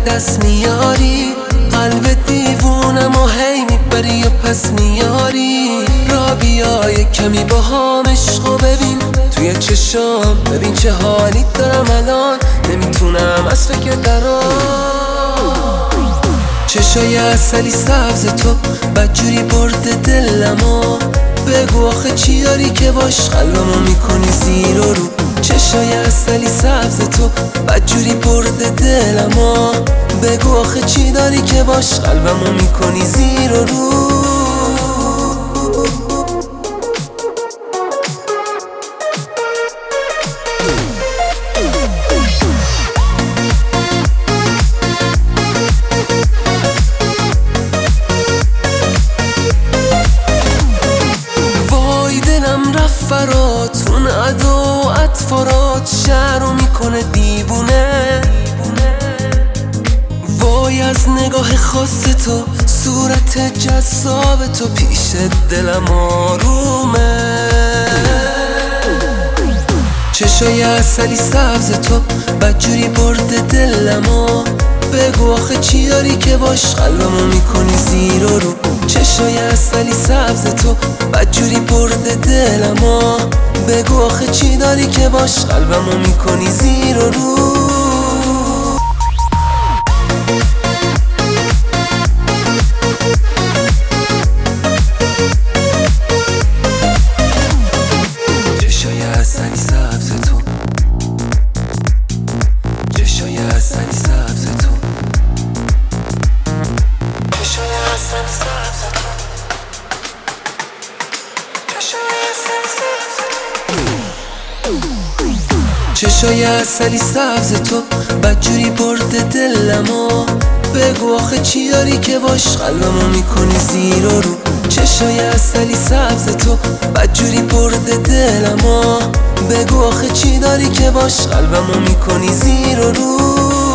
دست میاری، قلب دیوونم و هی میبری و پس میاری. را بیا یک کمی با هم عشقو ببین توی چشام، ببین چه حالی دارم الان، نمیتونم از فکر درام. چشای عسلی سبز تو بدجوری برده دلمو، بگو آخه چی داری که باش قلبمو میکنی زیر و رو. چشای عسلی سبز تو بدجوری برده دلمو، بگو آخه چی داری که باش قلبمو میکنی زیر و رو. فراتون ادا و اطفارات شهرو میکنه دیوونه. وای از نگاه خاص تو، صورت جذاب تو پیش دلم آرومه. چشای عسلی سبز تو بدجوری برده دلمو، بگو آخه چی داری که باش قلبمو میکنی زیر و رو. چشای عسلی سبز تو بدجوری برده دلمو، بگو آخه چی داری که باش قلبمو میکنی زیر و رو. چشای عسلی سبز تو، چشای عسلی سبز تو، چشای عسلی سبز تو، چشای عسلی سبز تو بدجوری برده دلمو، بگو آخه چی داری که باش قلبمو میکنی زیر و رو. چشای عسلی سبز تو بدجوری برده دلمو، بگو آخه چی داری که باش قلبمو میکنی زیر و رو.